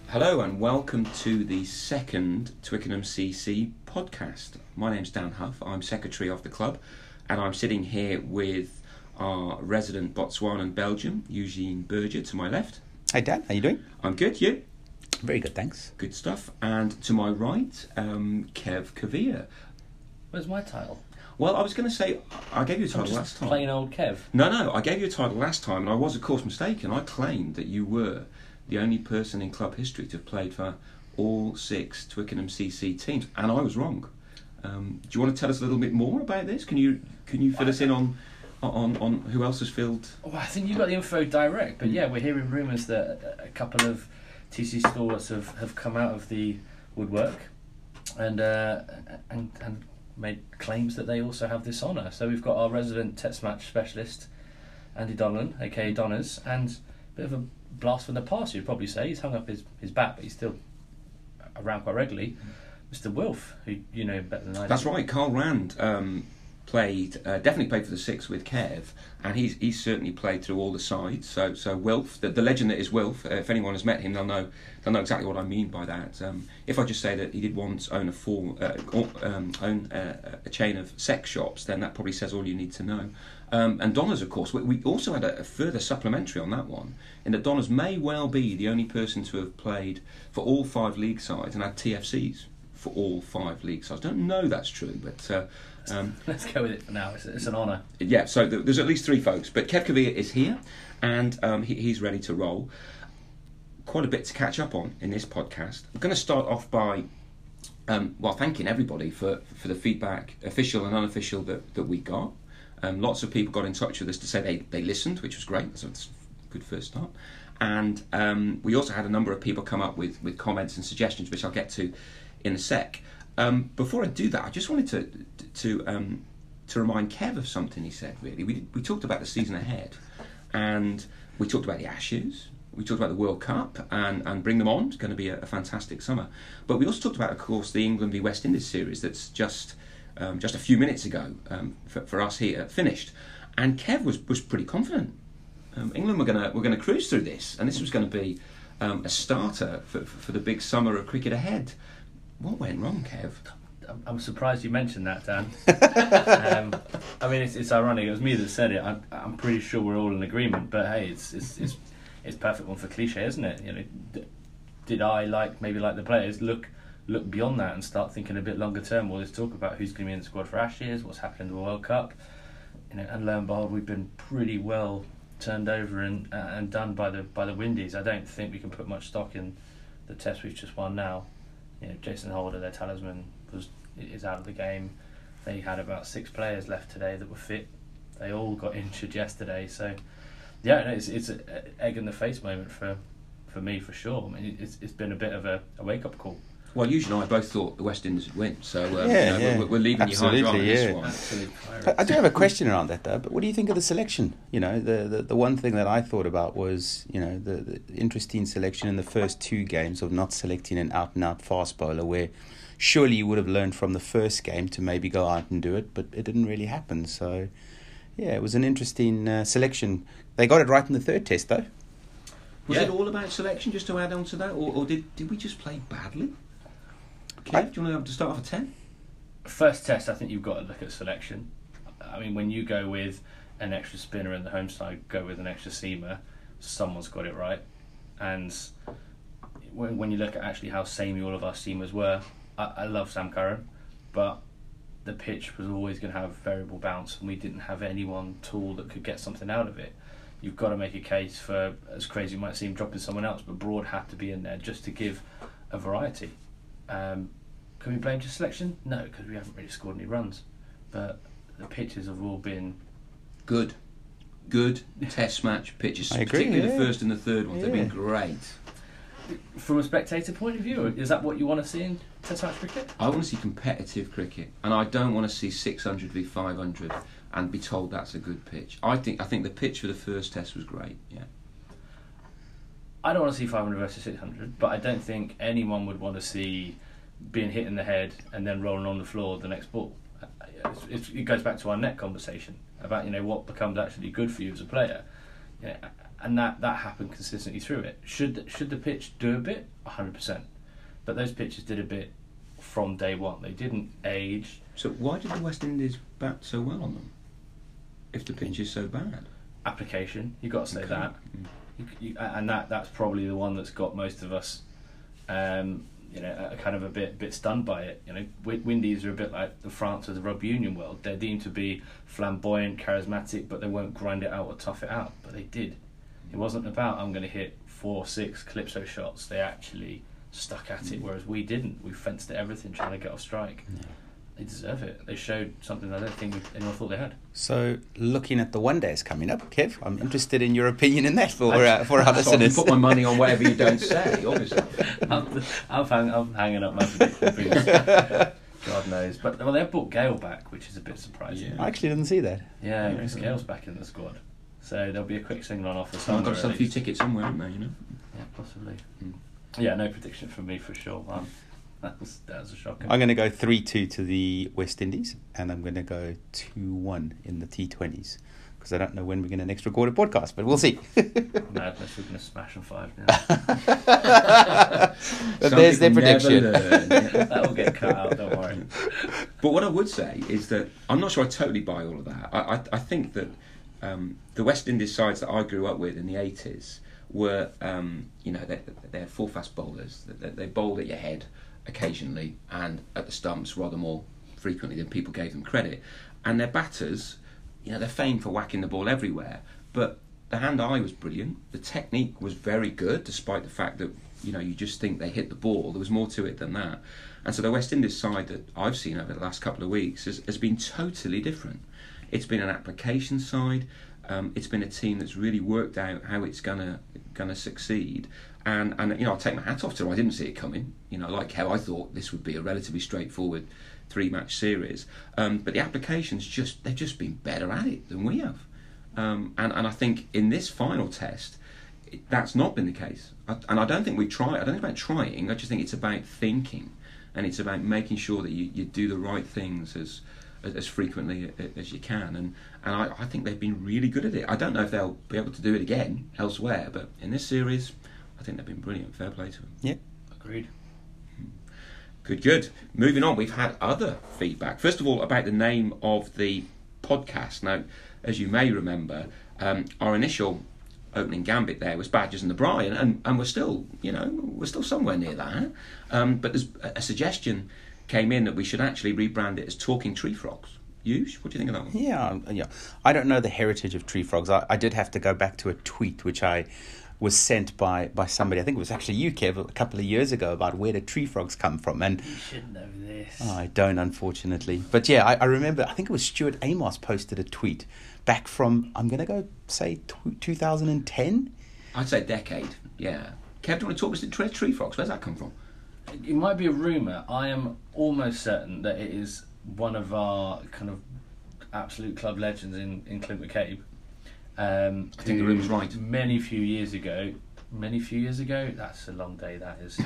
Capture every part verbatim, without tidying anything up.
Hello and welcome to the second Twickenham C C podcast. My name's Dan Huff, I'm secretary of the club, and I'm sitting here with our resident Botswana Belgium, Eugene Berger, to my left. Hey Dan, how you doing? I'm good, you? Very good, thanks. Good stuff. And to my right, um, Kev Kavir. Where's my title? Well, I was going to say, I gave you a title just last time. Plain old Kev. No, no, I gave you a title last time, and I was, of course, mistaken. I claimed that you were the only person in club history to have played for all six Twickenham C C teams, and I was wrong. Um, do you want to tell us a little bit more about this? Can you can you fill us in on on on who else has filled? Well, I think you got the info direct, but yeah, we're hearing rumours that a couple of T C stalwarts have, have come out of the woodwork and uh, and and made claims that they also have this honour. So we've got our resident Test match specialist, Andy Donnellan, aka Donners, and a bit of a blast from the past, you'd probably say. He's hung up his, his bat, but he's still around quite regularly. Mister Wilf, who you know better than I do. That's right. Carl Rand um, played, uh, definitely played for the six with Kev, and he's he's certainly played through all the sides. So so Wilf, the, the legend that is Wilf. Uh, if anyone has met him, they'll know they'll know exactly what I mean by that. Um, if I just say that he did once own a full uh, um, own uh, a chain of sex shops, then that probably says all you need to know. Um, and Donners, of course, we, we also had a, a further supplementary on that one, in that Donners may well be the only person to have played for all five league sides and had T F Cs for all five league sides. I don't know that's true, but uh, um, let's go with it for now. It's, it's an honour. Yeah, so th- there's at least three folks, but Kev Kavir is here, and um, he, he's ready to roll. Quite a bit to catch up on in this podcast. I'm going to start off by um, well thanking everybody for, for the feedback, official and unofficial, that, that we got. Um, lots of people got in touch with us to say they, they listened, which was great. So that's a good first start. And um, we also had a number of people come up with, with comments and suggestions, which I'll get to in a sec. Um, before I do that, I just wanted to to um, to remind Kev of something he said. Really, we did, we talked about the season ahead, and we talked about the Ashes. We talked about the World Cup and, and bring them on. It's going to be a, a fantastic summer. But we also talked about, of course, the England v West Indies series that's just um, just a few minutes ago um, for, for us here finished. And Kev was, was pretty confident. Um, England were going to we're going to cruise through this, and this was going to be um, a starter for, for the big summer of cricket ahead. What went wrong, Kev? I'm surprised you mentioned that, Dan. um, I mean, it's, it's ironic. It was me that said it. I'm, I'm pretty sure we're all in agreement. But hey, it's it's it's it's perfect one for cliche, isn't it? You know, d- did I like maybe like the players look look beyond that and start thinking a bit longer term? Well, let's talk about who's going to be in the squad for Ashes, what's happening in the World Cup. You know, and lo and behold, we've been pretty well turned over and uh, and done by the by the Windies. I don't think we can put much stock in the test we've just won now. You know, Jason Holder, their talisman, was is out of the game. They had about six players left today that were fit. They all got injured yesterday. So, yeah, it's it's an egg in the face moment for, for me for sure. I mean, it's it's been a bit of a, a wake up call. Well, you and I both thought the West Indies would win, so um, Yeah, you know, yeah. we're, we're leaving Absolutely, you high and dry yeah. on this one. Absolute I, pirates. I do have a question around that though. But what do you think of the selection? You know, the the, the one thing that I thought about was, you know, the, the interesting selection in the first two games of not selecting an out and out fast bowler, where surely you would have learned from the first game to maybe go out and do it, but it didn't really happen. So, yeah, it was an interesting uh, selection. They got it right in the third test though. Was Yeah. it all about selection, just to add on to that, or, or did did we just play badly? Kev, I- do you want to start off a ten? First test, I think you've got to look at selection. I mean, when you go with an extra spinner in the home side, go with an extra seamer, someone's got it right. And when when you look at actually how samey all of our seamers were, I, I love Sam Curran, but the pitch was always going to have variable bounce, and we didn't have any one tool that could get something out of it. You've got to make a case for, as crazy it might seem, dropping someone else, but Broad had to be in there just to give a variety. Um, can we blame just selection? No, because we haven't really scored any runs. But the pitches have all been Good, good test match pitches, I agree, particularly yeah. the first and the third ones. They've Yeah. been great. from a spectator point of view. Is that what you want to see in Test match cricket? I want to see competitive cricket, and I don't want to see six hundred v five hundred and be told that's a good pitch. I think I think the pitch for the first test was great. Yeah. I don't want to see five hundred versus six hundred, but I don't think anyone would want to see being hit in the head and then rolling on the floor the next ball. It's, it's, it goes back to our net conversation about, you know, what becomes actually good for you as a player. You know, and that, that happened consistently through it. Should should the pitch do a bit? one hundred percent. But those pitches did a bit from day one. They didn't age. So why did the West Indies bat so well on them if the pitch is so bad? Application, you've got to say Okay. that. Mm. You, you, and that that's probably the one that's got most of us, um, you know, uh, kind of a bit bit stunned by it. You know, Wi- Windies are a bit like the France of the rugby union world. They're deemed to be flamboyant, charismatic, but they won't grind it out or tough it out. But they did. It wasn't about I'm going to hit four, six Calypso shots. They actually stuck at it, whereas we didn't. We fenced at everything, trying to get off strike. Yeah. They deserve it. They showed something I don't think anyone thought they had. So, looking at the one days coming up, Kev, I'm interested in your opinion in that for uh, for our So I can listeners. put my money on whatever you don't say, obviously. I'm, I'm, hang, I'm hanging up my prediction boots. God knows. But well, they've brought Gale back, which is a bit surprising. Yeah. I actually didn't see that. Yeah, Yeah, because yeah. Gale's back in the squad. So there'll be a quick signal on off the I've song. got to sell a few tickets somewhere, haven't they, you know? Yeah, possibly. Mm. Yeah, no prediction from me for sure. Um, that was that was a shocker. I'm going to go three two to the West Indies, and I'm going to go two one in the T twenties, because I don't know when we're going to next record a podcast, but we'll see. Madness, we're going to smash on five now. But Some there's their people never prediction. learn, yeah. That will get cut out, don't worry. But what I would say is that I'm not sure I totally buy all of that. I, I, I think that um, the West Indies sides that I grew up with in the eighties were, um, you know, they're, they're full fast bowlers. They, they bowled at your head occasionally and at the stumps rather more frequently than people gave them credit. And their batters, you know, they're famed for whacking the ball everywhere. But the hand-eye was brilliant. The technique was very good, despite the fact that, you know, you just think they hit the ball. There was more to it than that. And so the West Indies side that I've seen over the last couple of weeks has, has been totally different. It's been an application side. Um, it's been a team that's really worked out how it's gonna gonna succeed. And and you know, I'll take my hat off to them. I didn't see it coming. You know, like how I thought this would be a relatively straightforward three-match series. Um, but the applications just they've just been better at it than we have. Um, and and I think in this final test, it, that's not been the case. I, and I don't think we try. I don't think it's about trying. I just think it's about thinking, and it's about making sure that you, you do the right things as as, as frequently as you can. And and I, I think they've been really good at it. I don't know if they'll be able to do it again elsewhere, but in this series, I think they've been brilliant. Fair play to them. Yeah. Agreed. Good, good. Moving on, we've had other feedback. First of all, about the name of the podcast. Now, as you may remember, um, our initial opening gambit there was Badgers and the Brian, and, and we're still, you know, we're still somewhere near that. Um, but there's a, a suggestion came in that we should actually rebrand it as Talking Tree Frogs. You, what do you think of that one? Yeah, yeah. I don't know the heritage of tree frogs. I, I did have to go back to a tweet which I was sent by, by somebody. I think it was actually you, Kev, a couple of years ago, about where do tree frogs come from. And You should know this. oh, I don't, unfortunately. But yeah, I, I remember. I think it was Stuart Amos posted a tweet back from, I'm going to go say two thousand ten. I'd say decade. Yeah. Kev, do you want to talk us to tree, tree frogs? Where's that come from? It might be a rumour. I am almost certain that it is one of our kind of absolute club legends in, in Clint McCabe. Um, I think the who rumour's right. Many few years ago, many few years ago, that's a long day, that is.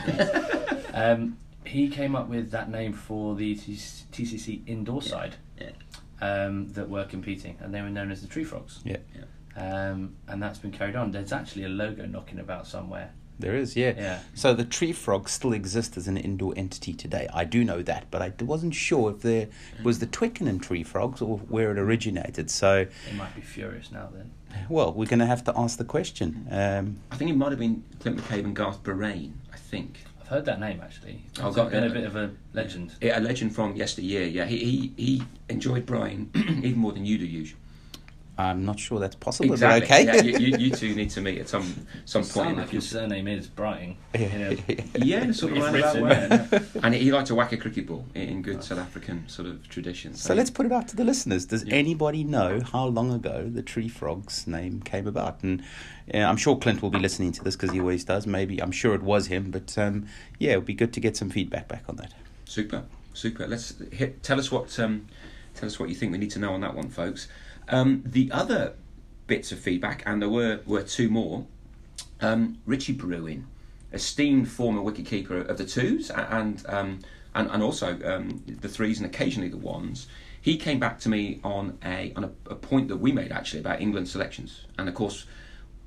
um, he came up with that name for the T C C indoor Yeah. side Yeah. um, that were competing, and they were known as the Tree Frogs. Yeah, Um, and that's been carried on. There's actually a logo knocking about somewhere. there is. Yeah. Yeah. So the tree frogs still exist as an indoor entity today. I do know that, but I wasn't sure if there was the Twickenham tree frogs or where it originated. So, They might be furious now then. well, we're going to have to ask the question. Um, I think it might have been Clint McCabe and Garth Bahrain, I think. I've heard that name actually. Oh, It's got- been yeah. a bit of a legend. Yeah, a legend from yesteryear. Yeah, he he, he enjoyed Brian even more than you do, usually. I'm not sure that's possible, Exactly. but okay. Yeah, you, you, you two need to meet at some some point Sound in the like your future. surname is Brighting. You know. Yeah, in a sort of It's roundabout written. way. And he liked to whack a cricket ball in in good South African sort of tradition. So let's put it out to the listeners. Does Yeah. anybody know how long ago the Tree Frogs name came about? And uh, I'm sure Clint will be listening to this because he always does. Maybe I'm sure it was him, but um, yeah, it would be good to get some feedback back on that. Super, super. Let's hit, tell us what um, tell us what you think we need to know on that one, folks. Um, the other bits of feedback, and there were were two more. Um, Richie Bruin, esteemed former wicketkeeper of the twos and um, and and also um, the threes and occasionally the ones. He came back to me on a on a, a point that we made actually about England selections, and of course,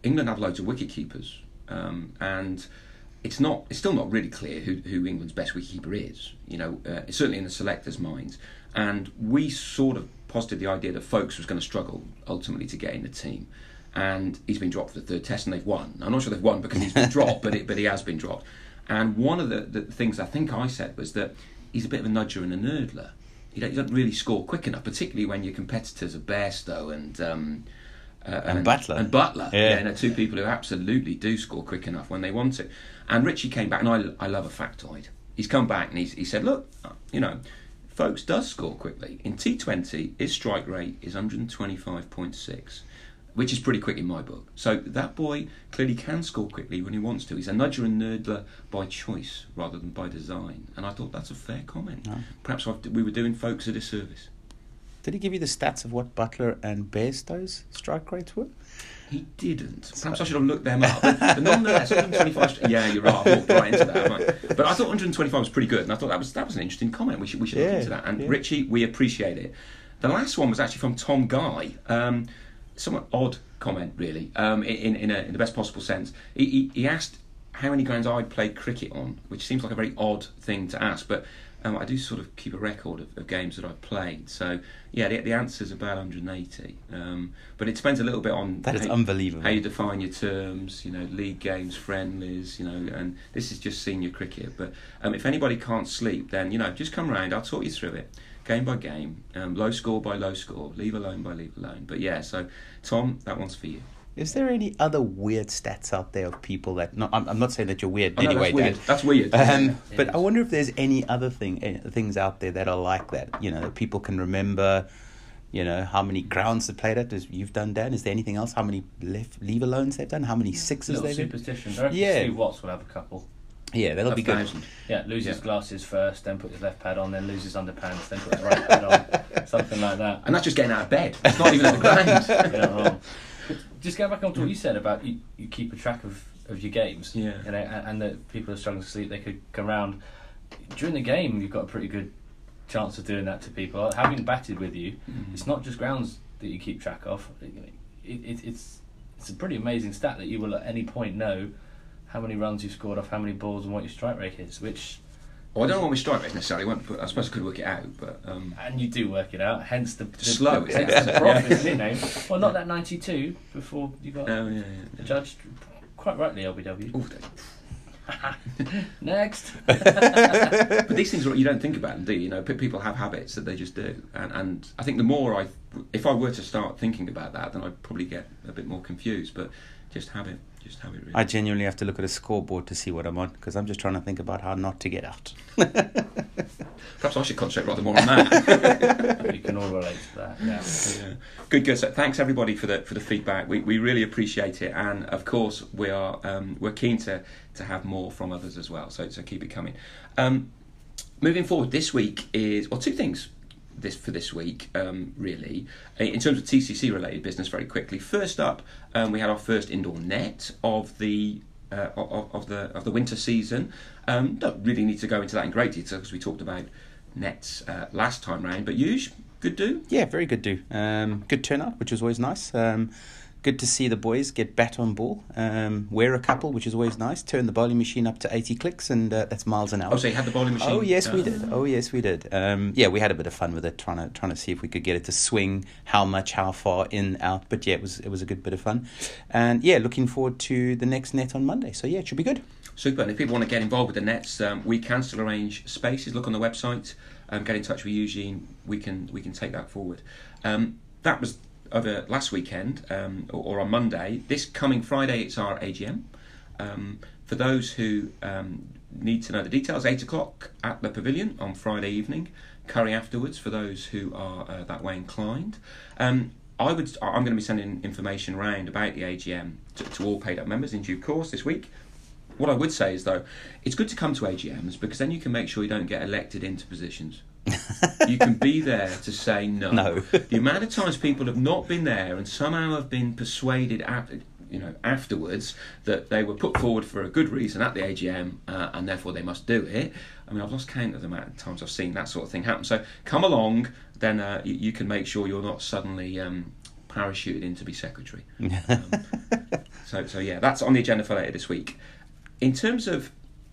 England have loads of wicket keepers, um, and it's not it's still not really clear who, who England's best wicketkeeper is. You know, uh, certainly in the selectors' minds. And we sort of posited the idea that Folkes was going to struggle ultimately to get in the team. And he's been dropped for the third test, and they've won. I'm not sure they've won because he's been dropped, but it, but he has been dropped. And one of the, the things I think I said was that he's a bit of a nudger and a nerdler. He don't, he doesn't really score quick enough, particularly when your competitors are Bairstow and um, uh, and, and Buttler. And Buttler, yeah, yeah, you know, two people who absolutely do score quick enough when they want to. And Richie came back, and I, I love a factoid. He's come back and he's, he said, look, you know, Folkes does score quickly. In T twenty, his strike rate is one twenty-five point six, which is pretty quick in my book. So that boy clearly can score quickly when he wants to. He's a nudger and nerdler by choice rather than by design. And I thought that's a fair comment. No. Perhaps I've, we were doing Folkes a disservice. Did he give you the stats of what Buttler and Bairstow's strike rates were? He didn't. Perhaps I should have looked them up. But, but nonetheless, one twenty-five. Yeah, you're right. I walked right into that. Haven't I? But I thought one twenty-five was pretty good, and I thought that was that was an interesting comment. We should we should yeah, look into that. And yeah. Richie, we appreciate it. The last one was actually from Tom Guy. Um, somewhat odd comment, really, um, in in, a, in the best possible sense. He, he he asked how many grounds I'd played cricket on, which seems like a very odd thing to ask, but um, I do sort of keep a record of, of games that I've played. So yeah, the, the answer is about one hundred eighty. Um, but it depends a little bit on that is how, unbelievable. how you define your terms. You know, league games, friendlies. You know, and this is just senior cricket. But um, if anybody can't sleep, then you know, just come round. I'll talk you through it. Game by game, um, low score by low score, leave alone by leave alone. But yeah, so Tom, that one's for you. Is there any other weird stats out there of people that... No, I'm, I'm not saying that you're weird Oh, no, anyway, that's weird. Dan. That's weird. Um, Yeah. but I wonder if there's any other thing, uh, things out there that are like that. You know, that people can remember. You know, how many grounds they've played at, as you've done, Dan. Is there anything else? How many left leave alones they've done? How many sixes Little they've done? superstitions. I reckon Yeah. Steve Watts will have a couple. Yeah, that'll A be good. thousand. Yeah, loses Yeah. glasses first, then put his left pad on, then loses underpants, then put his right pad on, something like that. And that's just getting out of bed. It's not even at the ground. You're not wrong. But just going back on to what you said about you, you keep a track of, of your games, Yeah. you know, and, and that people are struggling to sleep, they could come round. During the game, you've got a pretty good chance of doing that to people. Having batted with you, Mm. it's not just grounds that you keep track of. It, it, it's it's a pretty amazing stat that you will at any point know how many runs you've scored off how many balls and what your strike rate is, which... Well, I don't know what my strike rate is necessarily, won't- but I suppose I could work it out, but... Um, And you do work it out, hence the... the slow, the, isn't hence it? the profit, you know. Well, not that ninety-two before you got oh, yeah, yeah. yeah. judged quite rightly, L B W. Ooh, they- Next. But these things, are- you don't think about them, do you? You know, pe- people have habits that they just do. And, and I think the more I... If I were to start thinking about that, then I'd probably get a bit more confused, but just habit. Just habit, really. I genuinely have to look at a scoreboard to see what I'm on, because I'm just trying to think about how not to get out. Perhaps I should concentrate rather more on that. We can all relate to that, yeah. Yeah. Good, good. So thanks everybody for the for the feedback. We we really appreciate it, and of course we are um, we're keen to to have more from others as well. So so keep it coming. Um, moving forward, this week is well two things. This for this week, um, really, in terms of T C C related business. Very quickly, first up, um, we had our first indoor net of the uh, of, of the of the winter season. Um, don't really need to go into that in great detail because we talked about nets uh, last time round. But Yuj, good do. Yeah, very good do. Um, good turnout, which was always nice. Um, good to see the boys get bat on ball. Um, wear a couple, which is always nice. Turn the bowling machine up to eighty clicks, and uh, that's miles an hour. Oh, so you had the bowling machine? Oh yes, we uh, did. Oh yes, we did. Um, yeah, we had a bit of fun with it, trying to trying to see if we could get it to swing, how much, how far, in, out. But yeah, it was it was a good bit of fun, and yeah, looking forward to the next net on Monday. So yeah, it should be good. Super. And if people want to get involved with the nets, um, we can still arrange spaces. Look on the website. Um, get in touch with Eugene. We can we can take that forward. Um, that was over last weekend um, or, or on Monday. This coming Friday, it's our A G M. Um, for those who um, need to know the details, eight o'clock at the Pavilion on Friday evening. Curry afterwards for those who are uh, that way inclined. Um, I would. I'm going to be sending information around about the A G M to, to all paid up members in due course this week. What I would say is, though, it's good to come to A G Ms because then you can make sure you don't get elected into positions. You can be there to say no. No. The amount of times people have not been there and somehow have been persuaded after, you know, afterwards that they were put forward for a good reason at the A G M uh, and therefore they must do it. I mean, I've lost count of the amount of times I've seen that sort of thing happen. So come along, then uh, you, you can make sure you're not suddenly um, parachuted in to be secretary. Um, So, so yeah, that's on the agenda for later this week. In terms of,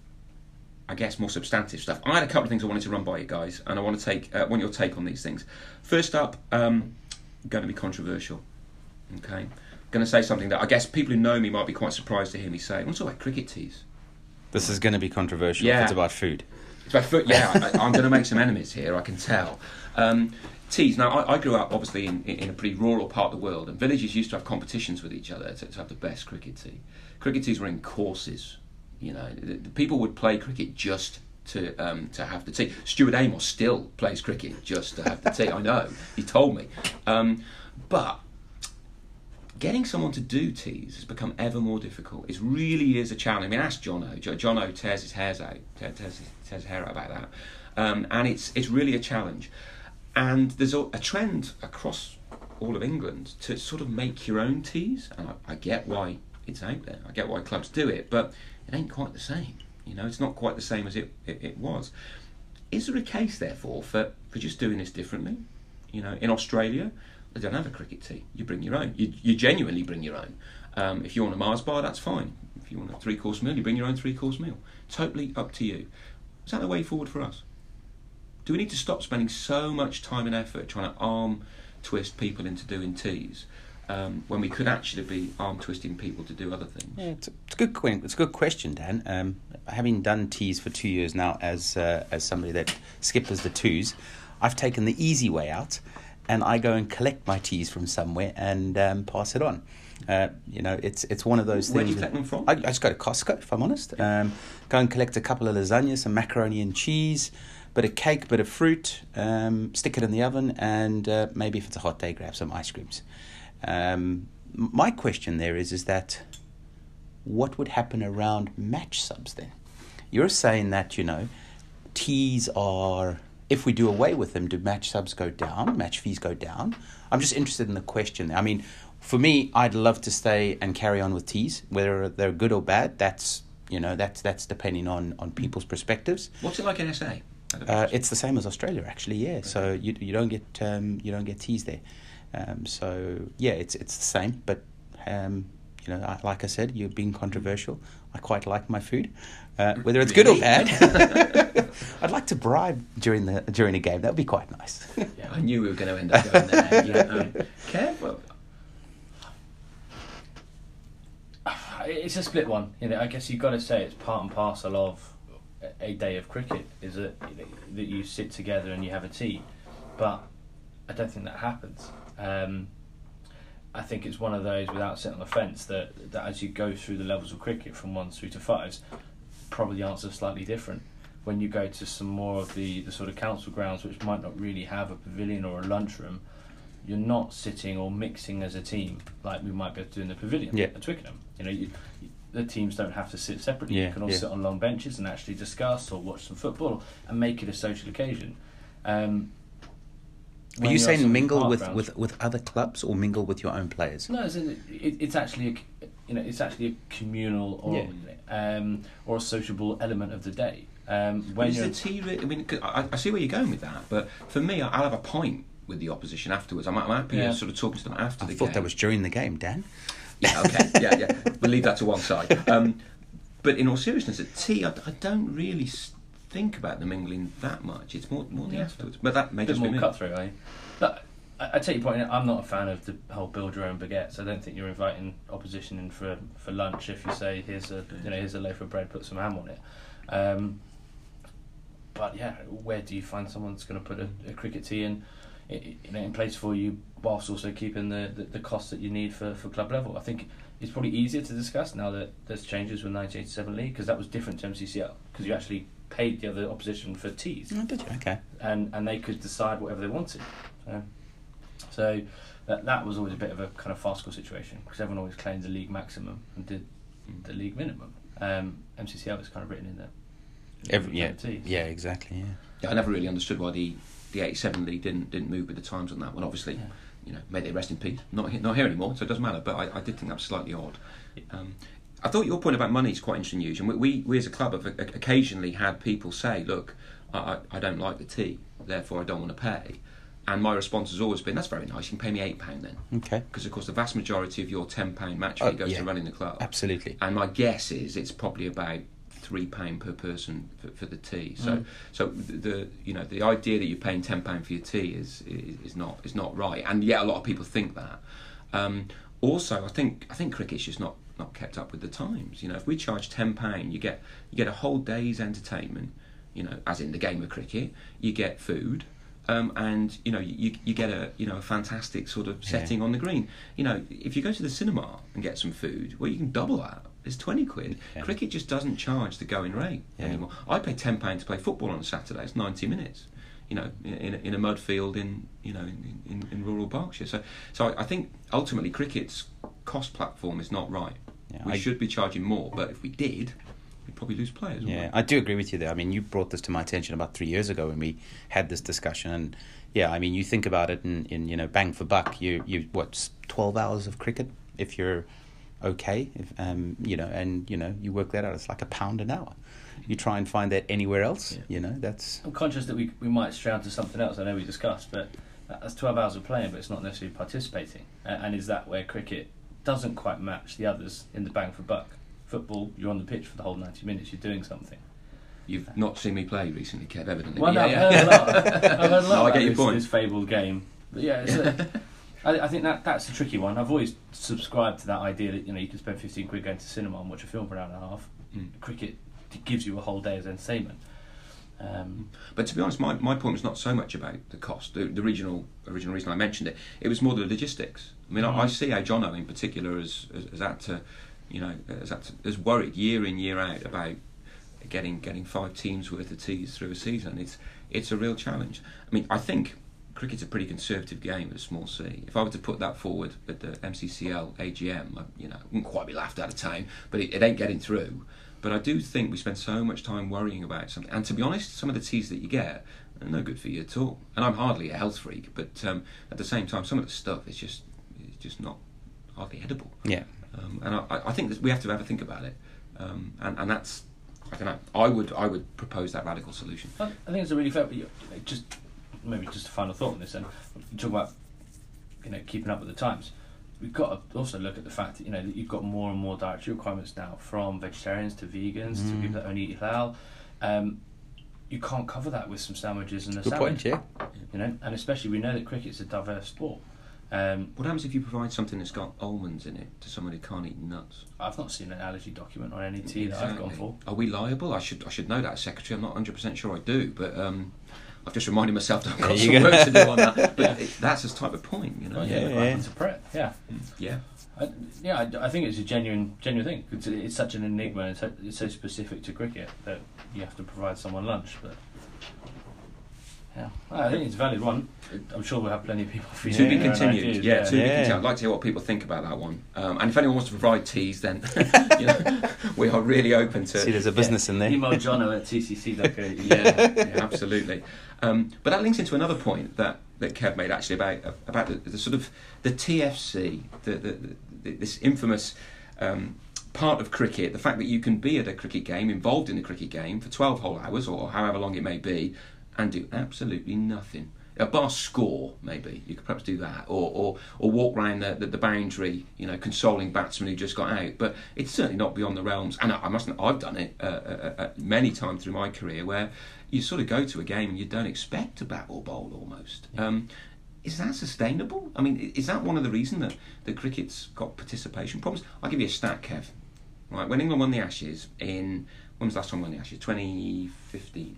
I guess, more substantive stuff, I had a couple of things I wanted to run by you guys, and I want to take uh, want your take on these things. First up, um, going to be controversial. Okay, going to say something that I guess people who know me might be quite surprised to hear me say. I want to talk about cricket teas. This is going to be controversial. Yeah. If it's about food. It's about food. Yeah, I, I'm going to make some enemies here. I can tell. Um, teas. Now, I, I grew up obviously in, in a pretty rural part of the world, and villages used to have competitions with each other to, to have the best cricket tea. Cricket teas were in courses. You know, the, the people would play cricket just to um, to have the tea. Stuart Amos still plays cricket just to have the tea. I know, he told me. Um, but getting someone to do teas has become ever more difficult. It really is a challenge. I mean, ask Jono. Jo- Jono tears his hairs out, tears, tears, tears his hair out about that, um, and it's it's really a challenge. And there's a, a trend across all of England to sort of make your own teas, and I, I get why it's out there. I get why clubs do it, but it ain't quite the same. You know, it's not quite the same as it, it, it was. Is there a case, therefore, for, for just doing this differently? You know, in Australia, they don't have a cricket tea. You bring your own. You, you genuinely bring your own. Um, if you want a Mars bar, that's fine. If you want a three-course meal, you bring your own three-course meal. Totally up to you. Is that the way forward for us? Do we need to stop spending so much time and effort trying to arm twist people into doing teas um, when we could actually be arm twisting people to do other things? Yeah, it's a, it's a good que- it's a good question, Dan. Um, having done teas for two years now, as uh, as somebody that skippers the twos, I've taken the easy way out, and I go and collect my teas from somewhere and um, pass it on. Uh, you know, it's it's one of those Where things. do you collect them from? I, I just go to Costco, if I'm honest. Um, go and collect a couple of lasagnas, some macaroni and cheese, bit of cake, bit of fruit, um, stick it in the oven, and uh, maybe if it's a hot day, grab some ice creams. Um, my question there is, is that what would happen around match subs then? You're saying that, you know, teas are, if we do away with them, do match subs go down, match fees go down? I'm just interested in the question. I mean, for me, I'd love to stay and carry on with teas, whether they're good or bad. That's, you know, that's that's depending on, on people's perspectives. What's it like in S A? Uh, it's the same as Australia, actually. Yeah, so you you don't get um, you don't get teas there. Um, so yeah, it's it's the same. But um, you know, I, like I said, you're being controversial. I quite like my food, uh, whether it's good or bad. I'd like to bribe during the during a game. That would be quite nice. Yeah, I knew we were going to end up going there. Yeah, um, Kev, well, It's a split one. You know, I guess you've got to say it's part and parcel of a day of cricket, is that that you sit together and you have a tea, but I don't think that happens. Um, I think it's one of those, without sitting on the fence, that, that as you go through the levels of cricket from ones through to fives, probably the answer's slightly different. When you go to some more of the, the sort of council grounds which might not really have a pavilion or a lunchroom, you're not sitting or mixing as a team like we might be able to do in the pavilion yeah. at Twickenham. You know, you, you, the teams don't have to sit separately. Yeah, you can all yeah. sit on long benches and actually discuss or watch some football and make it a social occasion. Um, Are you saying mingle with, with, with other clubs or mingle with your own players? No, it's, it, it's actually a, you know it's actually a communal or yeah. um, or a sociable element of the day. Um, when is you're the tea? I mean, I, I see where you're going with that, but for me, I'll have a pint with the opposition afterwards. I'm, I'm happy Yeah. sort of talking to them after I the thought game. that was during the game, Dan. Yeah, okay, yeah, yeah. We'll leave that to one side. Um, but in all seriousness, at tea, I, I don't really s- think about the mingling that much. It's more more the Yeah. afterwards. But that may a bit just be more me. cutthroat, are you? But I, I take your point. I'm not a fan of the whole build your own baguettes. I don't think you're inviting opposition in for for lunch if you say here's a you know here's a loaf of bread, put some ham on it. Um, but yeah, where do you find someone that's going to put a, a cricket tee in, in, you know, in place for you, whilst also keeping the, the, the costs that you need for, for club level? I think it's probably easier to discuss now that there's changes with nineteen eighty-seven league, because that was different to M C C L, because you actually paid the other opposition for teas. Oh, did you? Okay. And and they could decide whatever they wanted. So, so that that was always a bit of a kind of farcical situation, because everyone always claimed the league maximum and did the league minimum. Um, M C C L is kind of written in there. Every, yeah, Teas. yeah, exactly. Yeah. Yeah, I never really understood why the, the eighty-seven league didn't didn't move with the times on that one. Obviously, Yeah. you know, may they rest in peace. Not he- not here anymore, so it doesn't matter. But I, I did think that was slightly odd. Um, I thought your point about money is quite interesting, Eugene. We, we we as a club have occasionally had people say, "Look, I, I I don't like the tea, therefore I don't want to pay." And my response has always been, that's very nice, you can pay me eight pounds then. Okay. Because, of course, the vast majority of your ten pound match fee Oh, goes yeah. to running the club. Absolutely. And my guess is it's probably about three pounds per person for, for the tea. So, Mm. so the, the you know the idea that you're paying ten pounds for your tea is, is is not is not right. And yet a lot of people think that. Um, also, I think I think cricket's just not, not kept up with the times. You know, if we charge ten pounds, you get you get a whole day's entertainment. You know, as in the game of cricket, you get food. Um, and you know you you get a you know a fantastic sort of setting Yeah. on the green. You know, if you go to the cinema and get some food, well, you can double that. It's twenty quid. Yeah. Cricket just doesn't charge the going rate Yeah. anymore. I pay ten pounds to play football on a Saturday. It's ninety minutes. You know, in a, in a mud field in you know in, in, in rural Berkshire. So so I, I think ultimately cricket's cost platform is not right. Yeah, we I- should be charging more, but if we did, we'd probably lose players. wouldn't Yeah, we? I do agree with you there. I mean, you brought this to my attention about three years ago when we had this discussion, and yeah, I mean, you think about it in, in you know, bang for buck, you you what twelve hours of cricket if you're okay, if um you know, and you know, you work that out, it's like a pound an hour. You try and find that anywhere else, Yeah. you know, that's I'm conscious that we we might stray on to something else. I know we discussed, but that's twelve hours of playing, but it's not necessarily participating. Uh, and is that where cricket doesn't quite match the others in the bang for buck? Football, you're on the pitch for the whole ninety minutes. You're doing something. You've not seen me play recently, Kev, evidently. Well, but no, yeah, I've yeah. heard a lot. I've heard a lot No, I about get your this, point. this fabled game. But yeah, it's a, I, I think that that's a tricky one. I've always subscribed to that idea that you know you can spend fifteen quid going to cinema and watch a film for an hour and a half. Mm. Cricket gives you a whole day of entertainment. Um, But to be honest, my, my point was not so much about the cost. The, the original original reason I mentioned it, it was more the logistics. I mean, Mhm. I, I see how Jono in particular has has, has had to, you know, has, had to, has worried year in year out about getting getting five teams worth of teas through a season. It's it's a real challenge. I mean, I think cricket's a pretty conservative game at a small C. If I were to put that forward at the M C C L A G M, I, you know, wouldn't quite be laughed out of town, but it, it ain't getting through. But I do think we spend so much time worrying about something. And to be honest, some of the teas that you get are no good for you at all. And I'm hardly a health freak, but um, at the same time, some of the stuff is just is just not hardly edible. yeah. Um, and I, I think that we have to have a think about it. Um, and, and that's, I don't know, I would I would propose that radical solution. I I think it's a really fair. But you know, just maybe just a final thought on this. Then you talk about you know keeping up with the times. We've got to also look at the fact that you know that you've got more and more dietary requirements now, from vegetarians to vegans to Mm. people that only eat halal. Um, you can't cover that with some sandwiches and a Good sandwich. point, yeah. You know, and especially we know that cricket's a diverse sport. Um, What happens if you provide something that's got almonds in it to someone who can't eat nuts? I've not seen an allergy document on any tea that I've gone for. Are we liable? I should I should know that as secretary. I'm not one hundred percent sure I do, but um, I've just reminded myself that I've got There some you go. work to do on that. But Yeah. it, that's his type of point, you know. Oh, Yeah, yeah, yeah. it's a prep. Yeah, Yeah. I, yeah. I, I think it's a genuine, genuine thing. It's, it's such an enigma. And it's, so, it's so specific to cricket that you have to provide someone lunch. But yeah, I think it's a valid one. I'm sure we'll have plenty of people feeding To be their own continued. ideas, Yeah, to be Yeah. continued. I'd like to hear what people think about that one. Um, and if anyone wants to provide teas, then you know, we are really open to. See, there's a business in there. Email Jono at t c c dot co dot u k. yeah, yeah, absolutely. Um, but that links into another point that, that Kev made actually about about the, the sort of the T F C, the, the, the this infamous um, part of cricket, the fact that you can be at a cricket game, involved in a cricket game for twelve whole hours or however long it may be, and do absolutely nothing. A bar score, maybe you could perhaps do that, or or, or walk around the, the, the boundary, you know, consoling batsmen who just got out. But it's certainly not beyond the realms. And I, I mustn't. I've done it uh, uh, uh, many times through my career, where you sort of go to a game and you don't expect to bat or bowl almost. Um, is that sustainable? I mean, is that one of the reasons that, that cricket's got participation problems? I'll give you a stat, Kev. Right, when England won the Ashes in when was the last time we won the Ashes? twenty fifteen.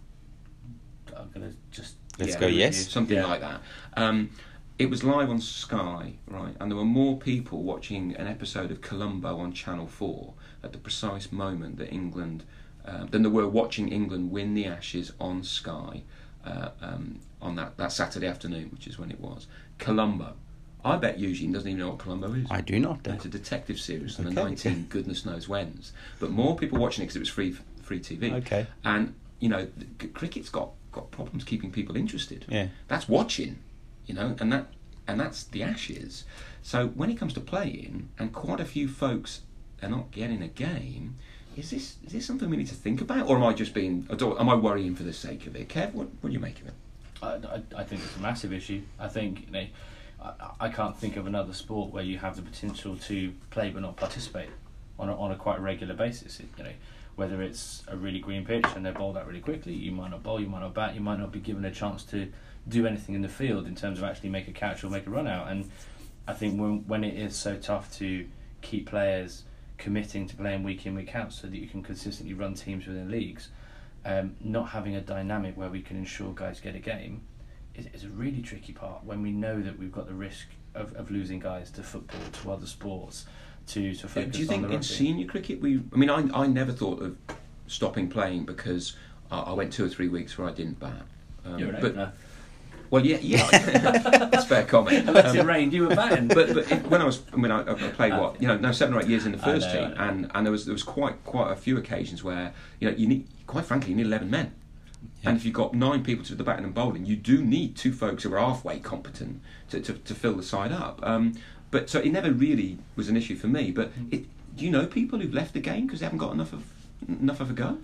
I'm gonna just Let's Yeah, go, with yes. you, something Yeah. like that. Um, it was live on Sky, right, and there were more people watching an episode of Columbo on Channel Four at the precise moment that England um, than there were watching England win the Ashes on Sky uh, um, on that, that Saturday afternoon, which is when it was. Columbo. I bet Eugene doesn't even know what Columbo is. I do not. And it's a detective series from the Okay. nineteen goodness knows whens. But more people watching it because it was free free T V. Okay. And you know, c- cricket's got, got problems keeping people interested. Yeah. That's watching, you know, and that and that's the Ashes. So when it comes to playing, and quite a few folks are not getting a game, is this is this something we need to think about, or am I just being? Am I worrying for the sake of it? Kev, what what do you make of it? I, I, I think it's a massive issue. I think you know, I, I can't think of another sport where you have the potential to play but not participate on a, on a quite regular basis. It, you know, whether it's a really green pitch and they're bowled out really quickly, you might not bowl, you might not bat, you might not be given a chance to do anything in the field in terms of actually make a catch or make a run out. And I think when when it is so tough to keep players committing to playing week in, week out so that you can consistently run teams within leagues, um, not having a dynamic where we can ensure guys get a game is, is a really tricky part when we know that we've got the risk of, of losing guys to football, to other sports, to, to focus on the Do you think rugby. in senior cricket, we? I mean, I, I never thought of stopping playing because I, I went two or three weeks where I didn't bat. Um, You're an but, opener. Well, yeah, yeah, that's a fair comment. Unless it Um, rained, you were batting. but but it, when I was, I mean, I, I played what you know, no seven or eight years in the I first know, team, I know. and and there was there was quite quite a few occasions where you know you need, quite frankly, you need eleven men, Yeah. and if you've got nine people to do the batting and bowling, you do need two folks who are halfway competent to to, to fill the side up. Um, but so it never really was an issue for me. But it, do you know people who've left the game because they haven't got enough of enough of a go?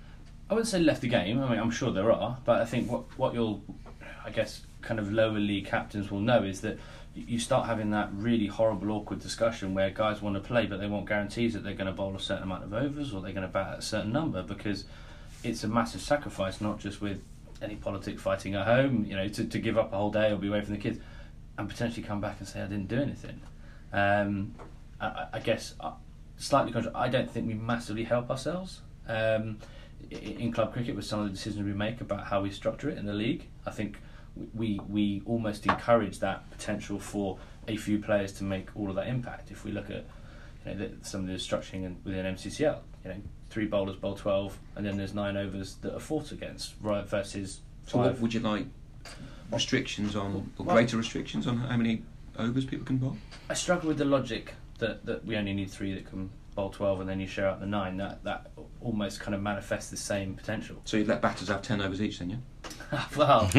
I wouldn't say left the game. I mean, I'm sure there are, but I think what what you'll, I guess, kind of lower league captains will know is that you start having that really horrible, awkward discussion where guys want to play, but they want guarantees that they're going to bowl a certain amount of overs or they're going to bat at a certain number, because it's a massive sacrifice, not just with any politic fighting at home, you know, to, to give up a whole day or be away from the kids and potentially come back and say I didn't do anything. Um, I, I guess uh, slightly contrary, I don't think we massively help ourselves um, in club cricket with some of the decisions we make about how we structure it in the league. I think we we almost encourage that potential for a few players to make all of that impact. If we look at you know, the, some of the structuring in, within M C C L, you know, three bowlers bowl twelve, and then there's nine overs that are fought against, right? Versus So five. what would you like restrictions on, or Well- greater restrictions on how many overs people can bowl? I struggle with the logic that, that we only need three that can bowl twelve, and then you share out the nine. That that almost kind of manifests the same potential. So you'd let batters have ten overs each then, yeah? Well,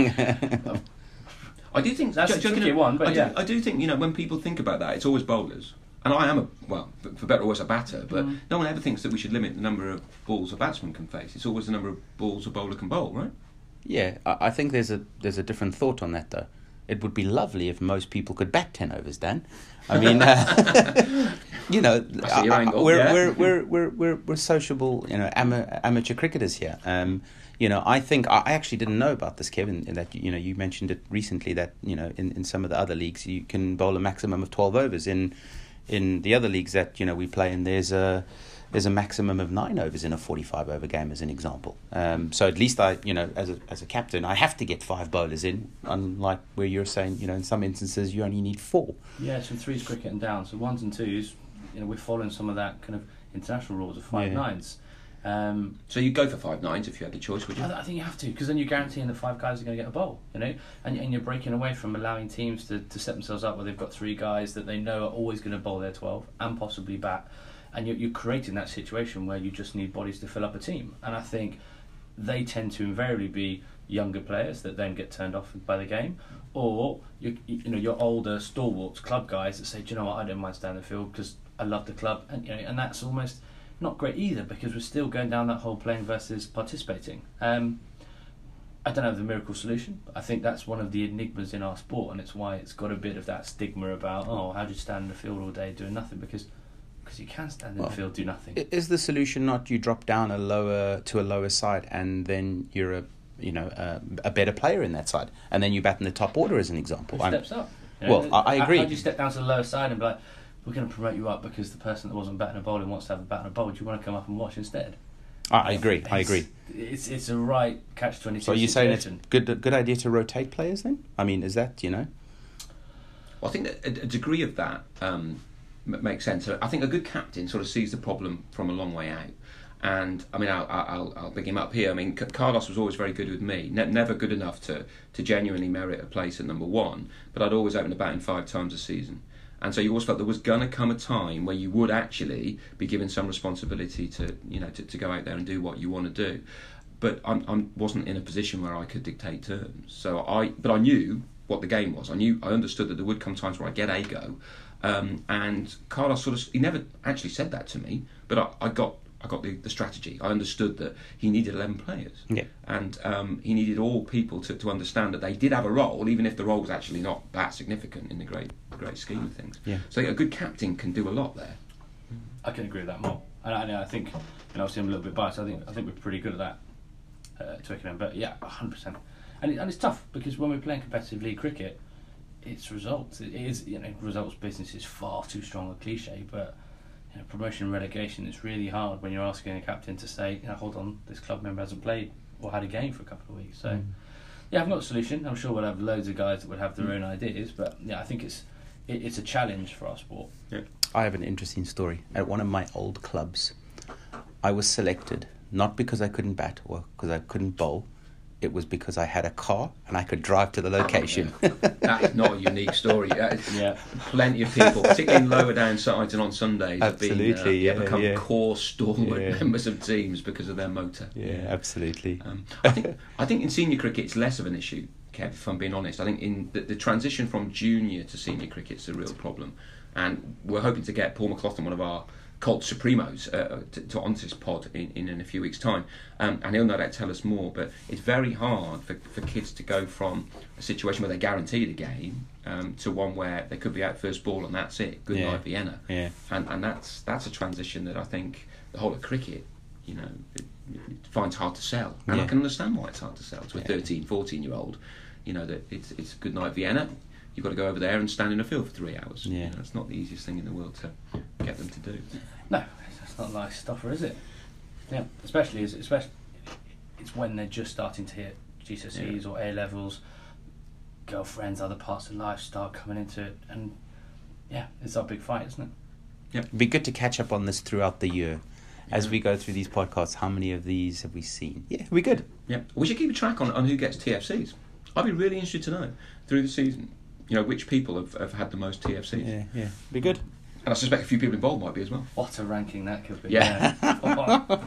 I do think That's a joking tricky ab- one, but I yeah. do, I do think you know when people think about that, it's always bowlers, and I am a well, for for better or worse, a batter. But Mm. no one ever thinks that we should limit the number of balls a batsman can face. It's always the number of balls a bowler can bowl, right? Yeah, I I think there's a there's a different thought on that though. It would be lovely if most people could bat ten overs, Dan. I mean, uh, you know, I see your I- I- angle, we're, yeah. we're we're we're we're we're sociable, you know, ama- amateur cricketers here. Um, you know, I think I I actually didn't know about this, Kevin. That you know, you mentioned it recently. That you know, in, in some of the other leagues, you can bowl a maximum of twelve overs. In in the other leagues that you know we play in, there's a there's a maximum of nine overs in a forty-five over game, as an example. Um, so at least I, you know, as a as a captain, I have to get five bowlers in. Unlike where you're saying, you know, in some instances you only need four. yeah, it's from threes cricket and down. So ones and twos, you know, we're following some of that kind of international rules of five Yeah. nines. Um, So you'd go for five nines if you had the choice, would you? I, I think you have to, because then you're guaranteeing the five guys are going to get a bowl, you know, and and you're breaking away from allowing teams to, to set themselves up where they've got three guys that they know are always going to bowl their twelve and possibly bat, and you're, you're creating that situation where you just need bodies to fill up a team. And I think they tend to invariably be younger players that then get turned off by the game, or you you know your older stalwarts club guys that say, do you know what, I don't mind standing the field because I love the club, and you know, and that's almost not great either, because we're still going down that whole playing versus participating. Um, I don't have the miracle solution. I think that's one of the enigmas in our sport, and it's why it's got a bit of that stigma about, oh, how do you stand in the field all day doing nothing? Because because you can stand in Well, the field, do nothing. I- Is the solution not you drop down a lower to a lower side, and then you're a you know a, a better player in that side, and then you bat in the top order, as an example? Who I'm- steps up? well, I- I how- agree. How do you step down to the lower side and be like, we're going to promote you up because the person that wasn't batting a bowling wants to have a bat and a bowl. Do you want to come up and watch instead? I, I agree. I agree. It's it's a right catch twenty two. So are you saying it's situation. good a good idea to rotate players then? I mean, is that you know? Well, I think that a, a degree of that um, m- makes sense. So I think a good captain sort of sees the problem from a long way out. And I mean, I'll, I'll, I'll big him up here. I mean, C- Carlos was always very good with me. Ne- never good enough to, to genuinely merit a place at number one, but I'd always open the batting five times a season. And so you always felt there was going to come a time where you would actually be given some responsibility to, you know, to, to go out there and do what you want to do. But I I wasn't in a position where I could dictate terms. So I, but I knew what the game was. I knew, I understood that there would come times where I get a go. Um, and Carlos sort of, he never actually said that to me, but I, I got I got the, the strategy. I understood that he needed eleven players, Yeah. and um, he needed all people to, to understand that they did have a role, even if the role was actually not that significant in the great great scheme of things. Yeah. So a good captain can do a lot there. I can agree with that more. And I, I think, you know, obviously I'm a little bit biased. I think I think we're pretty good at that, uh, Twickenham. But yeah, one hundred percent. And it, and it's tough because when we're playing competitive league cricket, it's results. It is, you know, results business is far too strong a cliche, but you know, promotion and relegation is really hard when you're asking a captain to say, you know, hold on, this club member hasn't played or had a game for a couple of weeks. So, mm. yeah, I've got a solution. I'm sure we'll have loads of guys that would have their mm. own ideas, but yeah, I think it's it, it's a challenge for our sport. Yeah. I have an interesting story. At one of my old clubs, I was selected not because I couldn't bat or because I couldn't bowl. It was because I had a car and I could drive to the location. Yeah. That is not a unique story. Yeah. Plenty of people, particularly in lower down sides and on Sundays, absolutely, have been, uh, yeah, become yeah. core stalwart yeah. members of teams because of their motor. Yeah, yeah. absolutely. Um, I think I think in senior cricket it's less of an issue, Kev, if I'm being honest. I think in the, the transition from junior to senior cricket's a real problem. And we're hoping to get Paul McLaughlin, one of our Colt Supremos, uh, to, to onto this pod in, in, in a few weeks' time, um, and he'll no doubt tell us more. But it's very hard for, for kids to go from a situation where they're guaranteed a game um, to one where they could be out first ball and that's it. Good yeah. night, Vienna. Yeah. And and that's that's a transition that I think the whole of cricket, you know, it, it finds hard to sell. And yeah. I can understand why it's hard to sell to a yeah. thirteen, fourteen year old. You know that it's it's good night, Vienna. You've got to go over there and stand in a field for three hours. Yeah. You know, it's not the easiest thing in the world to get them to do. No, it's not a nice stuffer, is it? Yeah, especially as especially it's when they're just starting to hit G C S Es yeah. or A levels, girlfriends, other parts of life start coming into it, and yeah, it's our big fight, isn't it? Yeah, it'd be good to catch up on this throughout the year. Yeah. As we go through these podcasts, how many of these have we seen? Yeah, we're good. Yeah, we should keep a track on, on who gets T F Cs. I'd be really interested to know through the season. You know, which people have, have had the most T F Cs. Yeah, yeah. Be good. And I suspect a few people involved might be as well. What a ranking that could be. Yeah. yeah.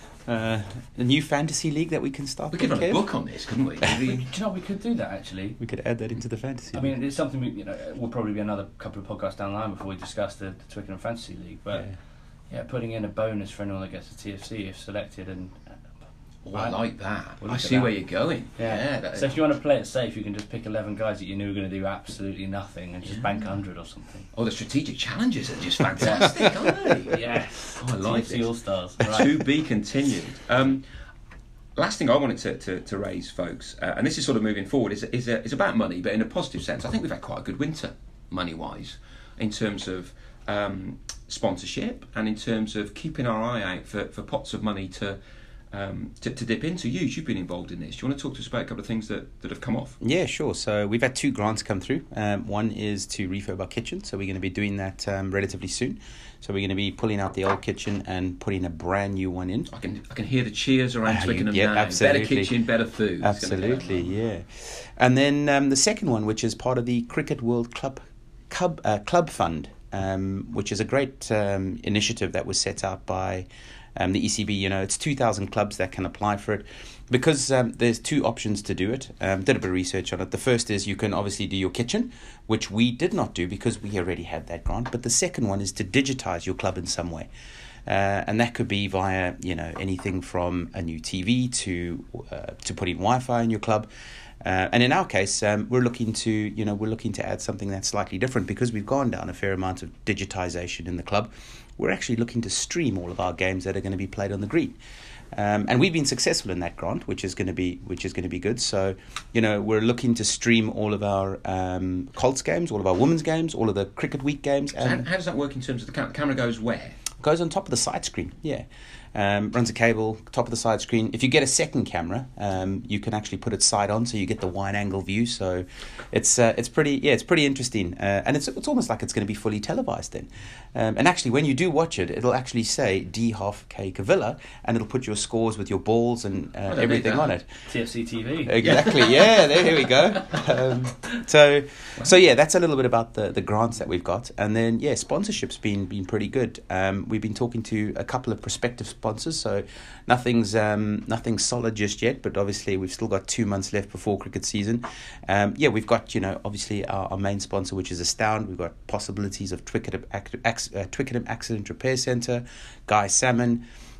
uh, a new fantasy league that we can start. We could with, run a Kev? book on this, couldn't we? do you know, we could do that, actually. We could add that into the fantasy I league. mean, it's something, we, you know, will probably be another couple of podcasts down the line before we discuss the, the Twickenham Fantasy League. But, yeah. yeah, putting in a bonus for anyone that gets a T F C if selected and... Oh, I like that. We'll I see that. where you're going. Yeah. yeah that so if you want to play it safe, you can just pick eleven guys that you knew were going to do absolutely nothing and just yeah. bank one hundred or something. Oh, the strategic challenges are just fantastic, aren't they? Yes. Oh, I like T F C it. All-Stars. Right. To be continued. Um, last thing I wanted to, to, to raise, folks, uh, and this is sort of moving forward, is, is, a, is about money, but in a positive sense. I think we've had quite a good winter, money-wise, in terms of um, sponsorship and in terms of keeping our eye out for, for pots of money to... Um, to, to dip into. You, you've been involved in this. Do you want to talk to us about a couple of things that, that have come off? Yeah, sure. So we've had two grants come through. Um, one is to refurb our kitchen, so we're going to be doing that um, relatively soon. So we're going to be pulling out the old kitchen and putting a brand new one in. I can I can hear the cheers around uh, Twickenham yeah, now. absolutely. Better kitchen, better food. Absolutely, yeah. And then um, the second one, which is part of the Cricket World Club Club, uh, Club Fund, um, which is a great um, initiative that was set out by um, the E C B. You know, it's two thousand clubs that can apply for it. Because um, there's two options to do it. Um, did a bit of research on it. The first is you can obviously do your kitchen, which we did not do because we already had that grant. But the second one is to digitize your club in some way. Uh, and that could be via, you know, anything from a new T V to uh, to putting Wi-Fi in your club. Uh, and in our case, um, we're looking to, you know, we're looking to add something that's slightly different because we've gone down a fair amount of digitization in the club. We're actually looking to stream all of our games that are going to be played on the green. Um, and we've been successful in that grant, which is going to be which is going to be good. So, you know, we're looking to stream all of our um, Colts games, all of our women's games, all of the Cricket Week games. So how, how does that work in terms of the camera? The camera goes where? Goes on top of the side screen, yeah. Um, runs a cable, top of the side screen. If you get a second camera, um, you can actually put it side on, so you get the wide angle view. So it's uh, it's pretty yeah, it's pretty interesting, uh, and it's it's almost like it's going to be fully televised then. Um, and actually, when you do watch it, it'll actually say D half K Cavilla, and it'll put your scores with your balls and uh, everything on it. T F C T V. Exactly. Yeah. There. Here we go. Um, so so yeah, that's a little bit about the, the grants that we've got, and then yeah, sponsorship's been been pretty good. Um, we've been talking to a couple of prospective sponsors, so nothing's um, nothing's solid just yet, but obviously we've still got two months left before cricket season. Um, yeah, we've got, you know, obviously our, our main sponsor, which is Astound. We've got possibilities of Twickenham, uh, Twickenham Accident Repair Centre, Guy Salmon.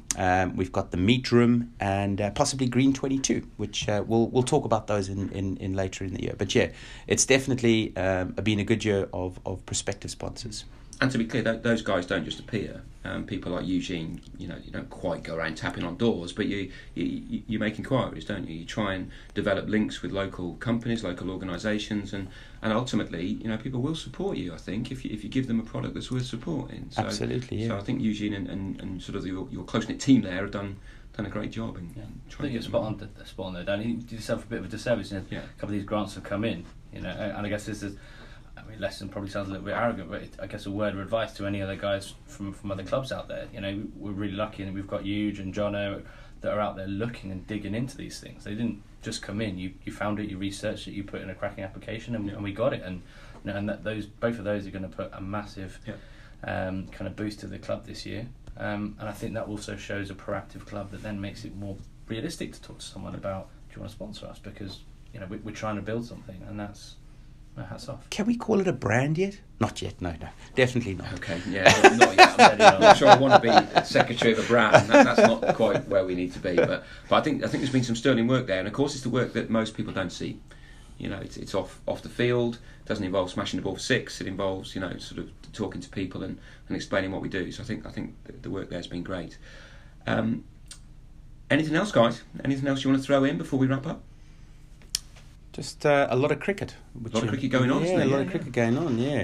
Um, we've got the Meat Room and uh, possibly Green twenty-two, which uh, we'll we'll talk about those in, in, in later in the year. But yeah, it's definitely um, been a good year of, of prospective sponsors. And to be clear, th- those guys don't just appear. Um, people like Eugene, you know, you don't quite go around tapping on doors, but you, you you make inquiries, don't you? You try and develop links with local companies, local organisations, and, and ultimately, you know, people will support you. I think if you if you give them a product that's worth supporting. So, Absolutely, yeah. So I think Eugene and, and, and sort of your, your close knit team there have done done a great job in Yeah. in I trying think to you're get spot them. on, spot on there, Dan. You did yourself a bit of a disservice. You know, Yeah. A couple of these grants have come in, you know, and I guess this is, I mean, lesson probably sounds a little bit arrogant, but it, I guess a word of advice to any other guys from, from other clubs out there. You know, we're really lucky, and we've got Huge and Jono that are out there looking and digging into these things. They didn't just come in. You you found it, you researched it, you put in a cracking application, and, Yeah. and we got it. And you know, and that those both of those are going to put a massive Yeah. um, kind of boost to the club this year. Um, and I think that also shows a proactive club that then makes it more realistic to talk to someone about, do you want to sponsor us? Because you know we, we're trying to build something, and that's no, hats off. Can we call it a brand yet? Not yet, no, no. Definitely not. Okay, yeah, not, not yet. I'm, I'm not sure I want to be secretary of a brand. That, that's not quite where we need to be. But but I think I think there's been some sterling work there, and of course it's the work that most people don't see. You know, it's it's off off the field. It doesn't involve smashing the ball for six. It involves, you know, sort of talking to people and, and explaining what we do. So I think I think the, the work there has been great. Um, anything else, guys? Anything else you want to throw in before we wrap up? Just uh, a lot of cricket. Which A lot of you- cricket going on, Yeah, isn't there? a lot Yeah, of cricket going on, yeah.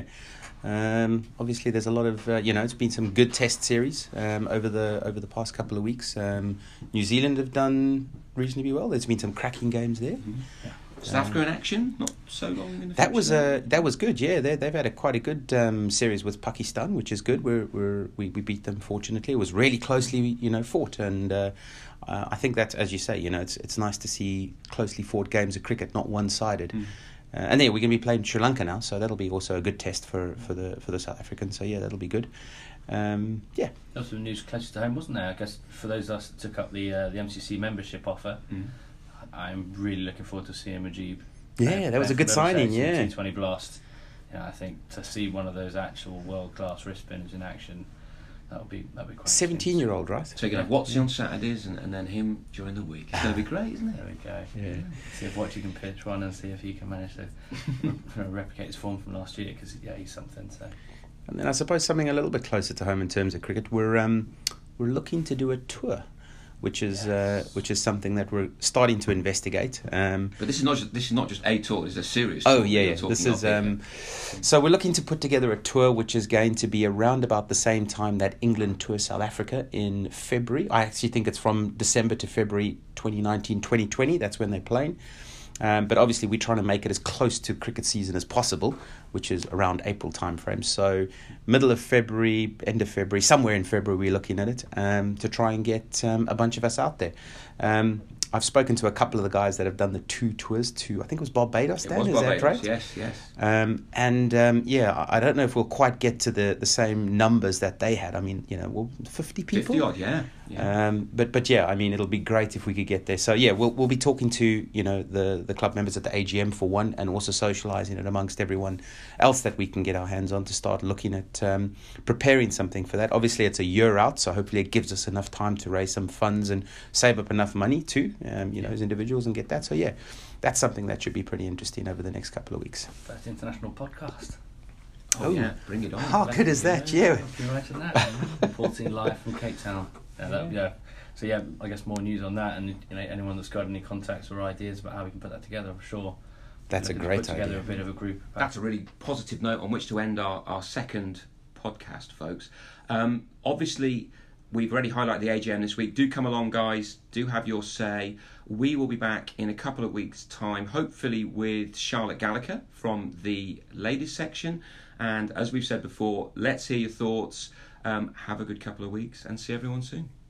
Um, obviously, there's a lot of, uh, you know, it's been some good test series um, over the over the past couple of weeks. Um, New Zealand have done reasonably well. There's been some cracking games there. Yeah. South Africa in action, not so long in the That was future. uh, that was good, yeah. They they've had a quite a good um, series with Pakistan, which is good. We're, we're we we beat them. Fortunately, it was really closely, you know, fought, and uh, uh, I think that, as you say, you know, it's it's nice to see closely fought games of cricket, not one sided. Mm. Uh, and there we're going to be playing Sri Lanka now, so that'll be also a good test for, for the for the South Africans. So yeah, that'll be good. Um, yeah, There was some news closer to home, wasn't there? I guess for those of us that took up the uh, the M C C membership offer, Mm. I'm really looking forward to seeing Majib. Yeah, that was a good signing, yeah. T twenty Blast. Yeah, I think to see one of those actual world class wrist spinners in action, that'll be that'll be quite. seventeen year old, right? So you're going to have Watsy on Saturdays and, and then him during the week. It's going to be great, isn't it? There we go. Yeah. See if Watchy can pitch one and see if he can manage to re- replicate his form from last year, because yeah, he's something. So And then I suppose something a little bit closer to home in terms of cricket. We're um, we're looking to do a tour, which is uh, Yes. which is something that we're starting to investigate. Um, But this is not just, this is not just a tour. It's a serious. oh tour yeah, we're yeah. talking This about is here. um, so we're looking to put together a tour which is going to be around about the same time that England tour South Africa in February. I actually think it's from December to February twenty nineteen twenty twenty. That's when they're playing. Um, but obviously we're trying to make it as close to cricket season as possible, which is around April timeframe. So middle of February, end of February, somewhere in February we're looking at it um, to try and get um, a bunch of us out there. Um, I've spoken to a couple of the guys that have done the two tours to, I think it was Barbados, It Dan, was is Barbados, that right? yes, yes. Um, and um, yeah, I I don't know if we'll quite get to the, the same numbers that they had. I mean, you know, well, fifty people. fifty odd, yeah. yeah. Um, but but yeah, I mean, it'll be great if we could get there. So yeah, we'll we'll be talking to, you know, the, the club members at the A G M for one, and also socialising it amongst everyone else that we can get our hands on to start looking at um, preparing something for that. Obviously, it's a year out, so hopefully it gives us enough time to raise some funds and save up enough money too, um, you know, as individuals and get that. So yeah, that's something that should be pretty interesting over the next couple of weeks. first international podcast. Oh, oh. yeah, bring it on. How good is that? Yeah. Can you imagine that? Reporting live from Cape Town. Yeah, that, yeah. So yeah, I guess more news on that, and you know, anyone that's got any contacts or ideas about how we can put that together, I'm sure. That's a looking to great put together idea. a bit of a group. That's a really positive note on which to end our, our second podcast, folks. Um, obviously, we've already highlighted the A G M this week. Do come along, guys. Do have your say. We will be back in a couple of weeks' time, hopefully with Charlotte Gallagher from the ladies section. And as we've said before, let's hear your thoughts. Um, have a good couple of weeks and see everyone soon.